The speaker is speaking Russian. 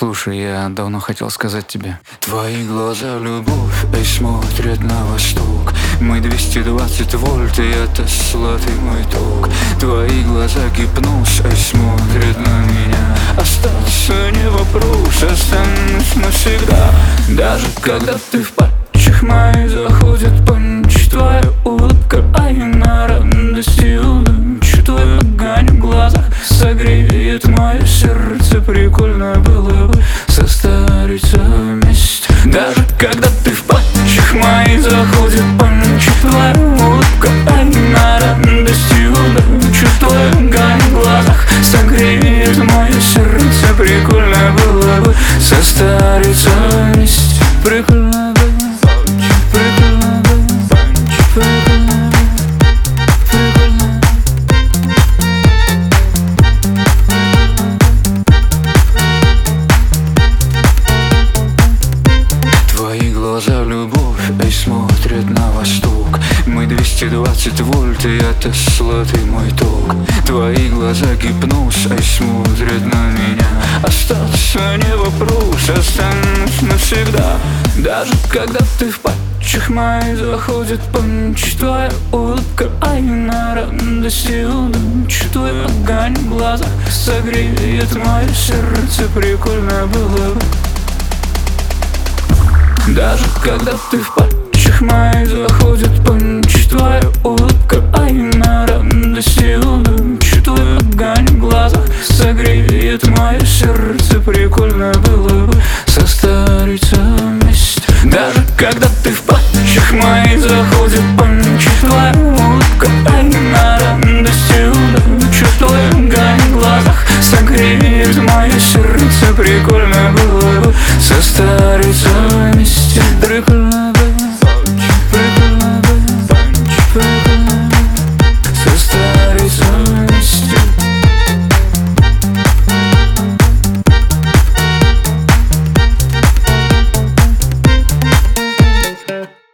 Слушай, я давно хотел сказать тебе. Твои глаза любовь, и смотрят на восток. Мы 220 вольт, и это сладкий мой ток. Твои глаза гипноз, и смотрят на меня. Остаться не вопрос, останусь навсегда. Даже когда ты в патчах моих заходит панч. Твоя улыбка, а я на радости удачу. Твой огонь в глазах согреет мое сердце. Прикольно было бы состариться вместе. Даже когда ты в патчах моих заходит панч. Твоя улыбка, а я на радости удачу. Твой огонь в глазах согреет мое сердце. Прикольно было бы состариться вместе. Прикольно было. Глаза любовь, и смотрят на восток. Мы 220 вольт, и это сладкий мой ток. Твои глаза гипноз, и смотрят на меня. Остаться не вопрос, останусь навсегда. Даже когда ты в патчах моих заходит панч. Твоя улыбка, а я на радости удачу. Твой огонь в глазах согреет мое сердце. Прикольно было бы. Даже когда ты в патчах моих заходит панч. Твоя улыбка, а я на радости удачу. Твой огонь в глазах согреет мое сердце. Прикольно было бы состариться вместе. Даже когда ты в патчах моих заходит панч. Твоя улыбка, а я на радости удачу. Твой огонь в глазах согреет мое сердце. Прикольно было бы состариться вместе.